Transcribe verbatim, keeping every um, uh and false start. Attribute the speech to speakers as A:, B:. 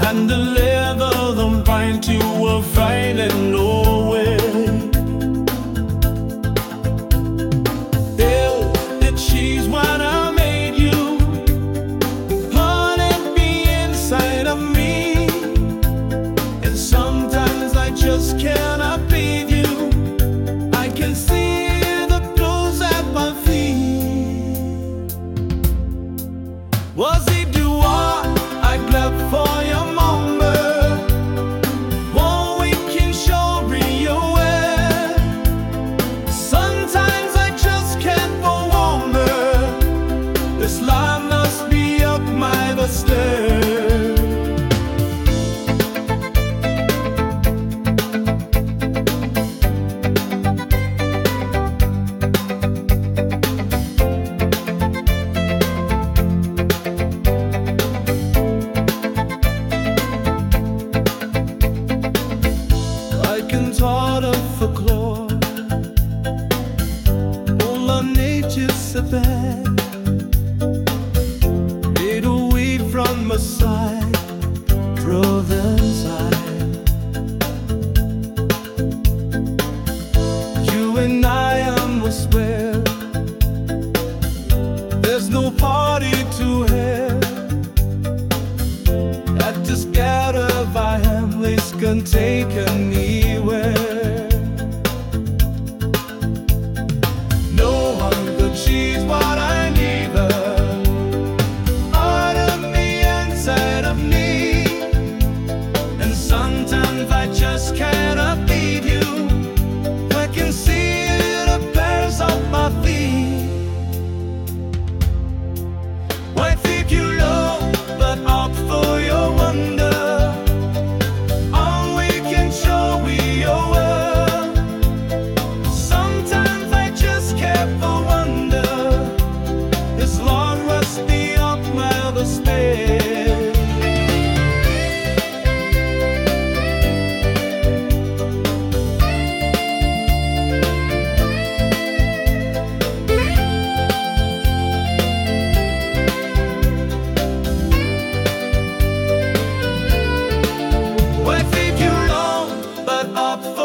A: and deliver them right to a violent Norway. Build the cheese when I made you, put it be inside of me, and sometimes I just cannot beat you. I can see the blues at my feet. Was it do what I clap for your mama? One week can show real well. Sometimes I just can't go on her. This line must be up my stairs. Taught of folklore, all our nature's a bad. Little weed from my side, brother's side. You and I, I must swear, there's no party to have. That just gather by families can take anywhere. No one could cheese what I need her, out of me, inside of me, and sometimes I just cannot beat you. I can see the bears of my feet. Why think you low, but up for your wonder? Up